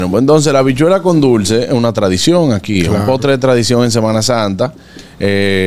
Bueno, entonces la habichuela con dulce es una tradición aquí, claro. Un postre de tradición en Semana Santa. Y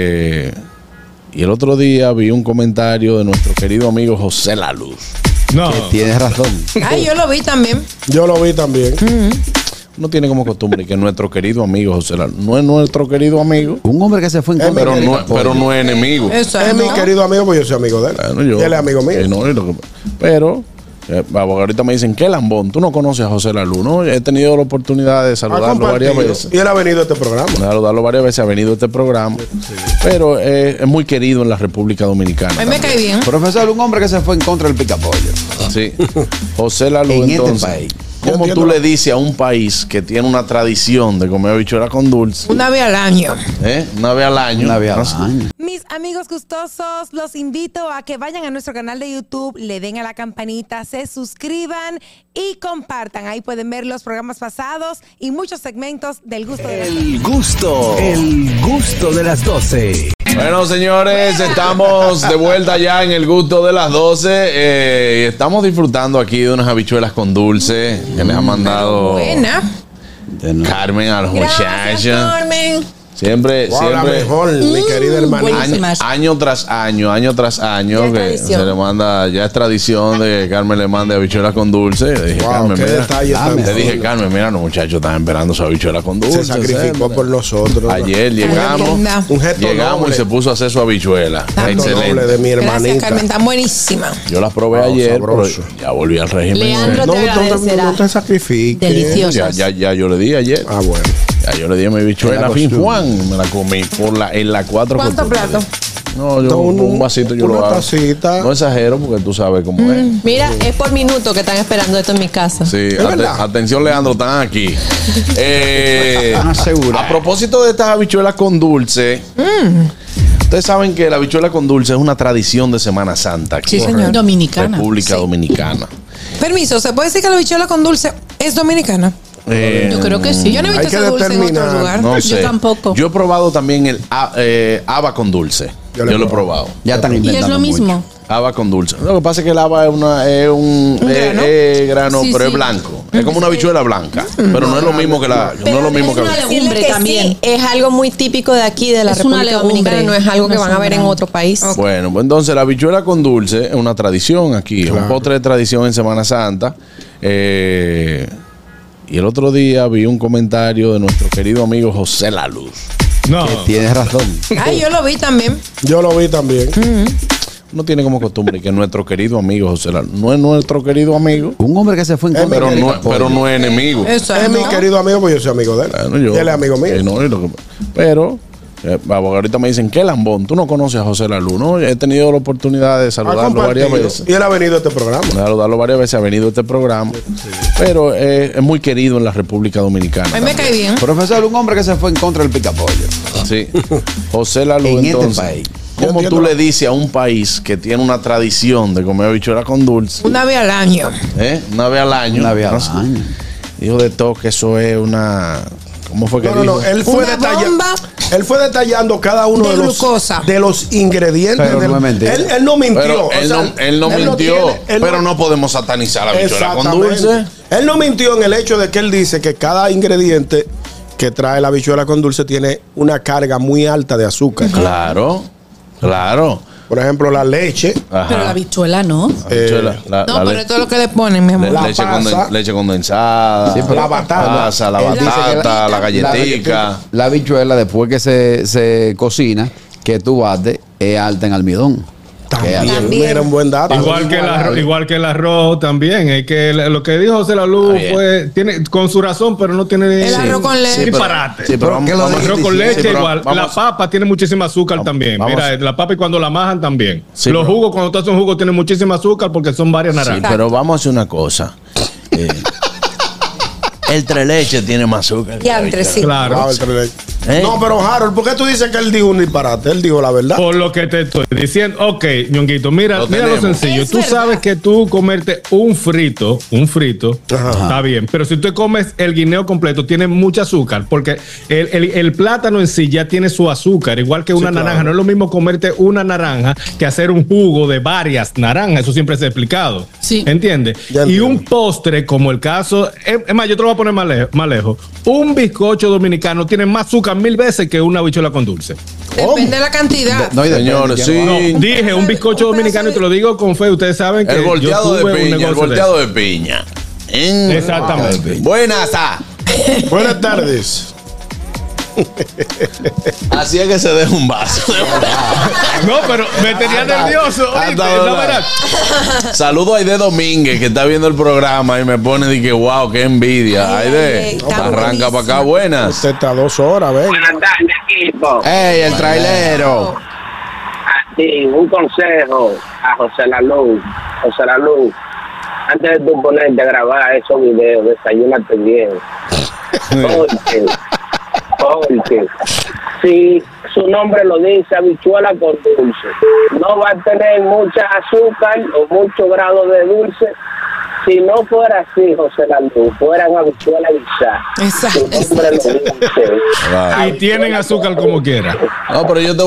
el otro día vi un comentario de nuestro querido amigo José La Luz. No. Que tienes razón. Ay, yo lo vi también. Yo lo vi también. Uno tiene como costumbre que nuestro querido amigo José La Luz no es nuestro querido amigo. Un hombre que se fue en contra. Pero no es enemigo. Eso Es mi querido amigo, pues yo soy amigo de él. Bueno, y él es amigo mío. Pero ahorita me dicen, ¿qué lambón? Tú no conoces a José La Luz, ¿no? He tenido la oportunidad de saludarlo varias veces. Y él ha venido a este programa. Saludarlo varias veces, ha venido a este programa. Sí. Pero es muy querido en la República Dominicana. A mí me cae bien. Profesor, un hombre que se fue en contra del picapollo. Sí. José La Luz, en entonces. este país. ¿Cómo tú le dices a un país que tiene una tradición de comer habichuela con dulce? Una vez al año. Una vez al año. Una vez al año. Mis amigos gustosos, los invito a que vayan a nuestro canal de YouTube, le den a la campanita, se suscriban y compartan. Ahí pueden ver los programas pasados y muchos segmentos del gusto de las 12. El gusto de las 12. Bueno, señores, estamos de vuelta ya en el gusto de las 12. Y estamos disfrutando aquí de unas habichuelas con dulce que les ha mandado Buena. Carmen a los muchachos. Carmen. Siempre, La mejor, mi querida hermanita. Año tras año, que se le manda, ya es tradición de que Carmen le mande habichuelas con dulce. Le dije, Carmen, qué detalle tan te dije, Carmen, mira, los muchachos están esperando su habichuela con dulce. Se sacrificó por nosotros. Ayer llegamos, un gesto noble. Y se puso a hacer su habichuela. Excelente. De mi hermanita. Gracias, Carmen, tan buenísima. Yo las probé ayer, pero ya volví al régimen. Leandro te agradecerá. No te sacrifiques. Deliciosas. Ya yo le di ayer. Ah, bueno. Ya yo le di a mi bichuela fin Juan, me la comí en la 4. ¿Cuántos platos? No, yo un vasito yo lo hago. Tacita. No exagero porque tú sabes cómo es. Mira, es por minuto que están esperando esto en mi casa. Sí, atención Leandro, están aquí. Asegura. A propósito de estas habichuelas con dulce, ustedes saben que la habichuela con dulce es una tradición de Semana Santa aquí. Sí, señor. Dominicana. República Dominicana. Permiso, ¿se puede decir que la habichuela con dulce es dominicana? Yo creo que sí. Yo no he visto ese dulce en otro lugar. No sé. Yo tampoco. Yo he probado también el haba con dulce. Yo lo he probado. Ya están Y inventando es lo mismo. mucho. Haba con dulce. Lo que pasa es que el haba es un grano, Sí, pero sí. es blanco. Es como una habichuela blanca. Pero no es lo mismo que la. No es lo mismo que una la. legumbre también. Sí, es algo muy típico de aquí, de la Es una República legumbre. Dominicana. No es algo que No van es a ver en grano. otro país. Bueno, pues entonces la habichuela con dulce es una tradición aquí. Es un postre de tradición en Semana Santa. Y el otro día vi un comentario de nuestro querido amigo José La Luz. No. Que tienes razón. Ay, yo lo vi también. Yo lo vi también. Uno tiene como costumbre que nuestro querido amigo José La Luz no es nuestro querido amigo. Un hombre que se fue en contra Pero del no, picapollo. pero no es enemigo. Eso Es mi querido amigo, pues yo soy amigo de él. Bueno, y él es amigo mío. Pero ahorita me dicen, ¿qué lambón? Tú no conoces a José La Luz, ¿no? He tenido la oportunidad de saludarlo varias veces. Y él ha venido a este programa. Saludarlo varias veces, ha venido a este programa. Pero es muy querido en la República Dominicana. A mí me cae bien. Profesor, un hombre que se fue en contra del picapollo. Sí. José La Luz, En este entonces. país. ¿Cómo tú le dices a un país que tiene una tradición de comer habichuela con dulce? Una vez al año. Una vez al año. Una vez al año. Dijo de todo que eso es una. ¿Cómo fue que dijo? No, él fue Una bomba Él fue detallando cada uno de de los ingredientes. Pero no es mentira. Él no mintió. Pero él no mintió. Pero no podemos satanizar la habichuela con dulce. Él no mintió en el hecho de que él dice que cada ingrediente que trae la habichuela con dulce tiene una carga muy alta de azúcar. Claro. Por ejemplo, la leche. Ajá. Pero la bichuela no. Habichuela, No, pero esto es lo que le ponen, mi amor. La leche, pasa. leche condensada. Sí, pero la batata. Pasa, la Él dice que batata, la galletica. La habichuela, después que se cocina, que tú bates, es alta en almidón. También. Era un buen dato. Igual que el arroz también. Es que lo que dijo José La Luz fue, tiene con su razón, pero no tiene El arroz con leche. disparate. Sí, pero vamos, El arroz con leche pero igual. La papa tiene muchísima azúcar también. vamos. Mira, la papa y cuando la majan también. Sí, los pero- jugos, cuando tú haces un jugo, tienen muchísima azúcar porque son varias Sí, naranjas. pero vamos a hacer una cosa. El tres leche tiene más azúcar. Ya, entre sí. Claro. Wow, el tres leche. No, pero Harold, ¿por qué tú dices que él dijo un disparate? Él dijo la verdad. Por lo que te estoy diciendo. Ok, Ñonguito, mira lo sencillo. Es tú verdad. sabes que tú comerte un frito, está bien. Pero si tú comes el guineo completo, tiene mucho azúcar. Porque el plátano en sí ya tiene su azúcar, igual que una naranja. No es lo mismo comerte una naranja que hacer un jugo de varias naranjas. Eso siempre se ha explicado. Sí. ¿Entiendes? Ya Y entiendo. un postre, como el caso. Es más, yo te lo voy a poner más lejos. Un bizcocho dominicano tiene más azúcar 1000 veces que una habichuela con dulce. Depende de la cantidad. No, y depende Señor, de sí. quién lo haga. No, dije un bizcocho dominicano y te lo digo con fe. Ustedes saben que El volteado yo tuve de un piña, el negocio de volteado de piña. Exactamente. Buenas, Buenas tardes. Así es que se deja un vaso. No, pero me tenía nervioso. ¿oíste? No, verás. Saludo a Aide Domínguez, que está viendo el programa y me pone de que wow, qué envidia. Ay, Aide, ay, está arranca para acá, buenísimo. buenas. Usted está 2 horas, ven. Buenas tardes, equipo. ¡Ey, el trailero! Sí, un consejo a José Lalu. José Lalu, antes de tú ponerte a grabar esos videos, desayúnate bien. Porque si su nombre lo dice, habichuela con dulce, no va a tener mucha azúcar o mucho grado de dulce. Si no fuera así, José Lalu, fueran habichuela guisada. Su nombre lo dice. Claro. Y tienen azúcar como quiera. No, pero yo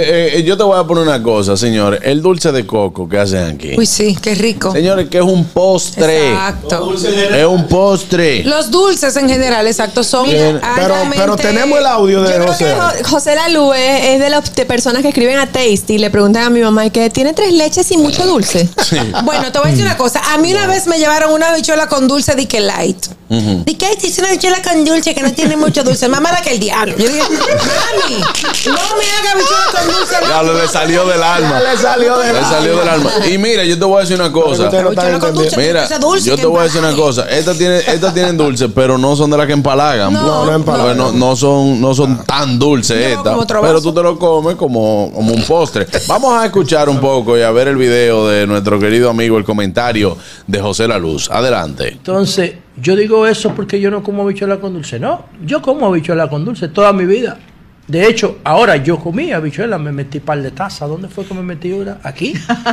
te voy a poner una cosa, señores. El dulce de coco que hacen aquí. Uy, sí, qué rico. Señores, que es un postre. Exacto. Es un postre. Los dulces en general, exacto, son Pero altamente- tenemos el audio de Yo creo José. que José Lalu es de las personas que escriben a Tasty y le preguntan a mi mamá que tiene 3 leches y mucho dulce. Bueno, te voy a decir una cosa. A mí una vez me llevaron una habichuela con dulce de que light. De que dice una habichuela con dulce que no tiene mucho dulce. Mamá, la que el diablo. Yo dije, mami, no me haga habichuela con dulce. Ya le salió del alma. Le salió del alma. Y mira, yo te voy a decir una cosa. Usted no está Habichuela con dulce. entendiendo. Mira, Esa dulce yo que te voy a decir una empalaga. cosa. Estas tienen dulce, pero no son de las que empalagan. No, no empalagan. Pues no son tan dulces No, estas. como otro Pero vaso. tú te lo comes como un postre. Vamos a escuchar un poco y a ver el video de nuestro querido amigo, el comentario de José La Luz. Adelante. Entonces, yo digo eso porque yo no como habichuela con dulce. No, yo como habichuela con dulce toda mi vida. De hecho, ahora yo comí habichuela, me metí par de tazas. ¿Dónde fue que me metí una? ¿Aquí?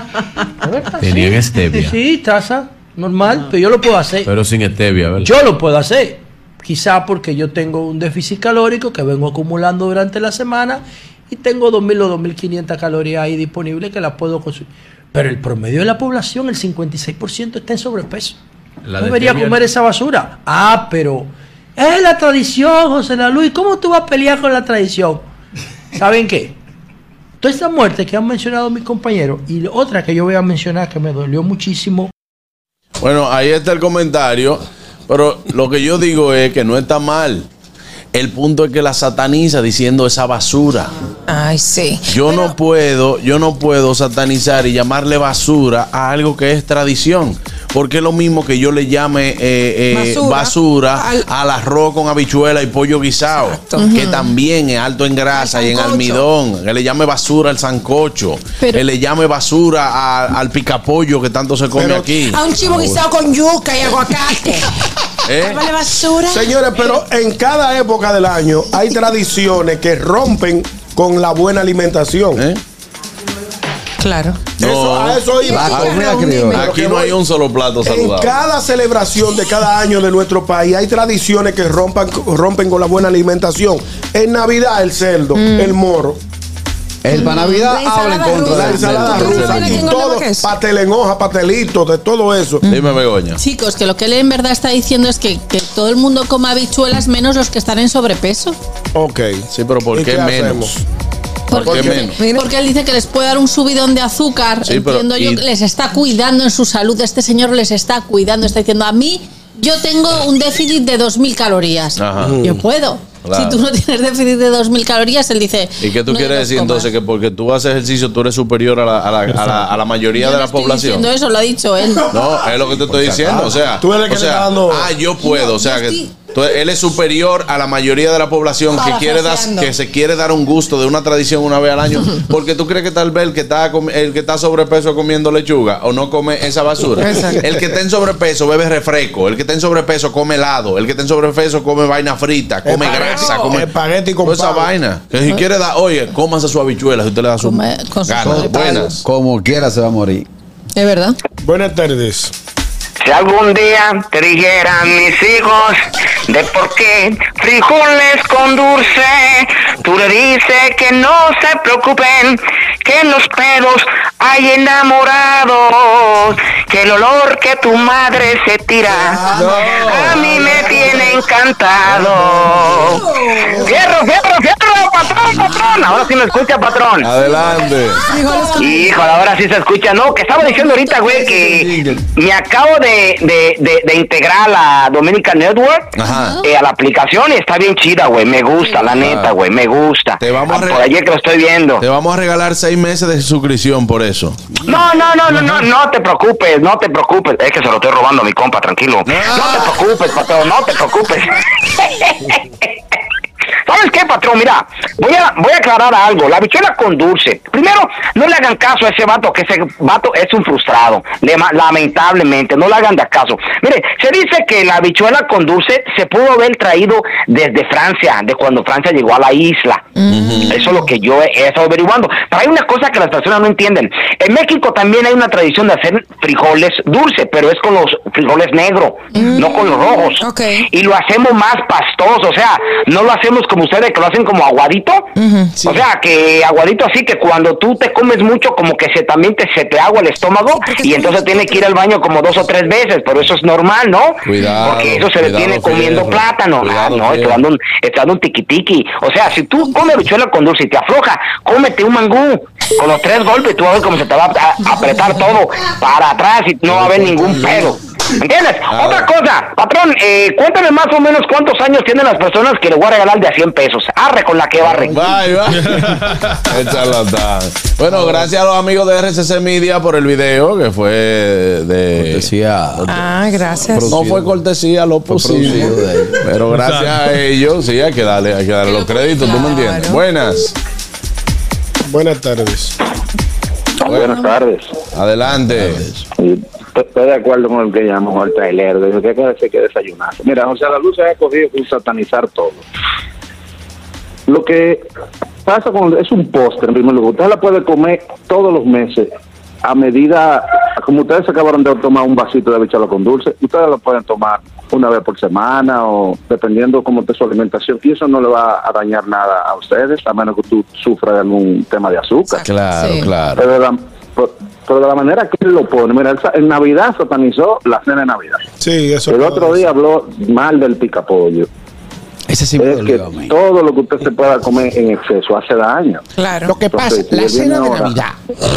¿De verdad? Tenían stevia. Sí, taza, normal, pero yo lo puedo hacer. Pero sin stevia, ¿verdad? Yo lo puedo hacer. Quizá porque yo tengo un déficit calórico que vengo acumulando durante la semana y tengo 2.000 o 2.500 calorías ahí disponibles que las puedo consumir. Pero el promedio de la población, el 56% está en sobrepeso. La No de debería stevia- comer esa basura. Ah, pero es la tradición, José La Luz. ¿Cómo tú vas a pelear con la tradición? ¿Saben qué? Todas estas muertes que han mencionado mis compañeros y otra que yo voy a mencionar que me dolió muchísimo. Bueno, ahí está el comentario. Pero lo que yo digo es que no está mal. El punto es que la sataniza diciendo esa basura. Ay, sí. Yo no puedo satanizar y llamarle basura a algo que es tradición. Porque es lo mismo que yo le llame basura al arroz con habichuela y pollo guisado. Que también es alto en grasa y en almidón. Que le llame basura al sancocho. Que le llame basura al picapollo que tanto se come aquí. A un chivo guisado con yuca y aguacate. Llámale basura. Señores, pero en cada época del año hay tradiciones que rompen con la buena alimentación. Claro. A eso iba. Aquí no hay un solo plato En saludable. cada celebración de cada año de nuestro país hay tradiciones que rompen con la buena alimentación. En Navidad el cerdo, el moro. El para Navidad habla en contra La del ensalada del rusa cerdo. y todo, pastel en hoja, pastelitos, de todo eso. Dime, Begoña. Chicos, que lo que él en verdad está diciendo es que todo el mundo coma habichuelas menos los que están en sobrepeso. Ok. Sí, pero ¿por ¿Y qué qué menos? Porque, ¿Por qué menos? porque él dice que les puede dar un subidón de azúcar. Sí, pero Entiendo yo que les está cuidando en su salud. Este señor les está cuidando. Está diciendo, a mí, yo tengo un déficit de 2.000 calorías. Ajá. Yo puedo. Claro. Si tú no tienes déficit de 2.000 calorías, él dice... ¿Y qué tú no quieres los decir comas. entonces? Que porque tú haces ejercicio tú eres superior a la mayoría Yo de no la estoy población. diciendo eso, lo ha dicho él. No, es lo que te estoy diciendo. O sea, Tú eres el que le está dando- yo puedo. O sea, yo que estoy Entonces, él es superior a la mayoría de la población que se quiere dar un gusto de una tradición una vez al año. Porque tú crees que tal vez el que está sobrepeso comiendo lechuga o no come esa basura. Exacto. El que está en sobrepeso bebe refresco. El que está en sobrepeso come helado. El que está en sobrepeso come vaina frita, come grasa, come espagueti con toda esa pavo. vaina. Que si quiere dar, oye, cómase su habichuela si usted le da su Con su ganas. Buenas. Como quiera se va a morir. Es verdad. Buenas tardes. Si algún día te dijeran mis hijos de por qué frijoles con dulce, tú le dices que no se preocupen, que en los pedos hay enamorados, que el olor que tu madre se tira a mí me tiene encantado. ¡Fierro, patrón! Ahora sí me escucha, patrón. Adelante. Híjole, ahora sí se escucha. No, que estaba diciendo ahorita, güey, que me acabo de integrar a Dominican Network a la aplicación y está bien chida, güey. Me gusta, la neta, güey, me gusta. Por ayer que lo estoy viendo. Te vamos a regalar 6 meses de suscripción por eso. No te preocupes. Es que se lo estoy robando a mi compa, tranquilo. No te preocupes, patrón, no te preocupes. ¿Sabes qué, patrón? Mira, voy a aclarar algo. La habichuela con dulce. Primero, no le hagan caso a ese vato, que ese vato es un frustrado. Lamentablemente, no le hagan de caso. Mire, se dice que la habichuela con dulce se pudo haber traído desde Francia, de cuando Francia llegó a la isla. Eso es lo que yo he estado averiguando. Pero hay una cosa que las personas no entienden. En México también hay una tradición de hacer frijoles dulce, pero es con los frijoles negros, no con los rojos. Okay. Y lo hacemos más pastoso, o sea, no lo hacemos como ustedes que lo hacen como aguadito. Sí. O sea, que aguadito así que cuando tú te comes mucho como que se te agua el estómago y entonces tiene que ir al baño como 2 o 3 veces, pero eso es normal, ¿no? Cuidado. Porque eso se detiene comiendo plátano. No, estoy dando un tiquitiqui. O sea, si tú comes habichuela con dulce y te afloja, cómete un mangú. Con los 3 golpes tú vas a ver cómo se te va a apretar todo para atrás y no va a haber ningún pedo. ¿Entiendes? Otra cosa, patrón, cuéntame más o menos cuántos años tienen las personas que le voy a regalar de a 100 pesos. Arre con la que barre. Bye. El charlatán. Bueno, gracias a los amigos de RCC Media por el video que fue de cortesía. Gracias. No fue cortesía, lo posible. Pero gracias a ellos, sí, hay que darle los créditos, ¿tú me entiendes? Buenas. Buenas tardes. Buenas tardes. Adelante. Estoy de acuerdo con el que llamó el trailero. Dice que hay que desayunarse. Mira, José La Luz se ha cogido con satanizar todo. Lo que pasa es un postre, en primer lugar. Usted la puede comer todos los meses a medida, como ustedes acabaron de tomar un vasito de habichuela con dulce, ustedes lo pueden tomar una vez por semana o dependiendo cómo esté su alimentación, y eso no le va a dañar nada a ustedes, a menos que tú sufras de algún tema de azúcar. Claro, claro. Pero de la manera que él lo pone, mira, en Navidad satanizó la cena de Navidad. Sí, eso. El otro día habló mal del picapollo. Ese sí me dolió a mí. Todo lo que usted se pueda comer en exceso hace daño. Claro. Lo que pasa, la cena de Navidad.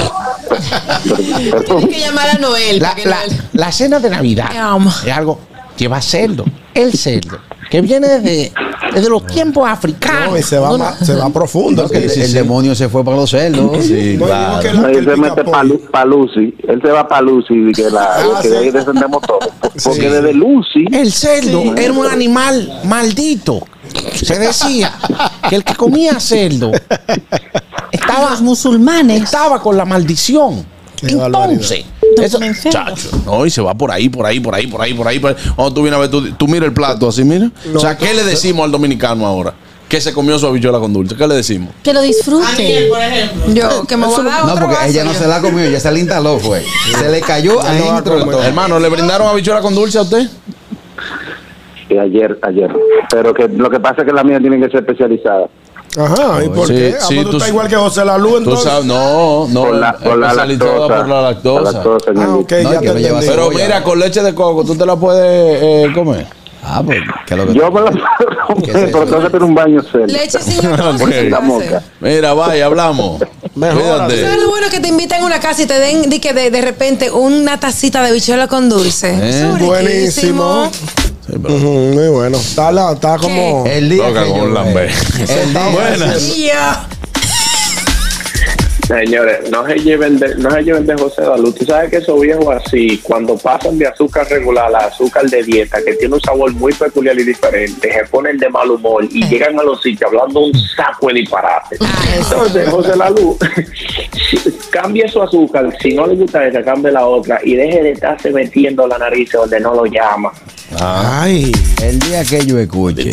Tienes que llamar a Noel. La cena de Navidad es algo que va cerdo. El cerdo, que viene desde los tiempos africanos. No, y se va profundo. No, el demonio se fue para los cerdos. Sí, claro. Él se mete para Lucy. Él se va para Lucy y que de ahí descendemos todos. Porque desde Lucy. El cerdo era un animal maldito. Se decía que el que comía cerdo estaba, los musulmanes estaba con la maldición. Entonces, eso, chacho, no, y se va por ahí. Cuando tú vienes a ver, tú mira el plato así, mira. No, o sea, ¿qué le decimos al dominicano ahora? Que se comió su habichuela con dulce. ¿Qué le decimos? que lo disfrute. por ejemplo. Yo, que me voy a dar No, otro porque ella no vaso, se la comió, ella se la instaló, fue. Se le cayó adentro del todo. Hermano, ¿le brindaron habichuela con dulce a usted? Sí, ayer. Pero que lo que pasa es que la mía tiene que ser especializada. Ajá, ¿y por qué? Sí, tú estás igual que José La Luz, Tú entonces. sabes, no, Por la especializada por la lactosa. Ok, No, ya que te me lleva entendí. Pero mira, con leche de coco, ¿tú te la puedes comer? Ah, pues, ¿qué es lo que Yo me la puedo ¿Qué es comer, eso? pero tengo que tener un baño serio. Leche sin lactosa, Ok. ¿qué La hace? moca. Mira, vaya, hablamos. Mejórale. ¿Sabes lo bueno que te invitan a una casa y te den de repente una tacita de habichuela con dulce? Eso es Buenísimo. riquísimo. Sí, pero Muy bueno. Está como. El día toca que con yo, un lambé. el día- Buenas. Y ya. Señores, no se lleven de José Dalú. Tú sabes que esos viejos así, cuando pasan de azúcar regular a azúcar de dieta, que tiene un sabor muy peculiar y diferente, se ponen de mal humor y llegan a los sitios hablando un saco de disparate. Entonces, José Dalú, cambie su azúcar. Si no le gusta esa, cambie la otra y deje de estarse metiendo la nariz donde no lo llama. Ay, el día que yo escuche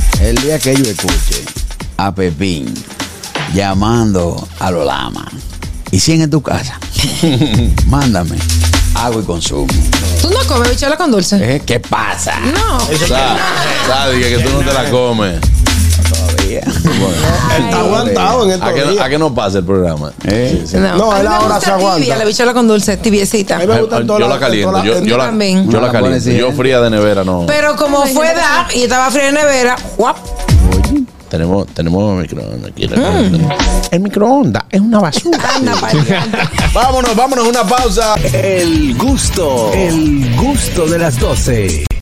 a Pepín llamando a los lamas y 100 en tu casa, mándame agua y consumo. ¿Tú no comes habichuela con dulce? ¿Qué pasa? No. Sabes que tú no te la comes. Todavía. Está aguantado en estos días. ¿A qué no pasa el programa? No, él ahora se aguanta. Tibia, la habichuela con dulce, tibiecita. A mí me gustan todas Yo la caliento. Yo la caliento. Yo fría de nevera no. Pero como fue edad y estaba fría de nevera, guap. Tenemos microondas aquí. El microondas es una basura. Vámonos, una pausa. El gusto de las 12.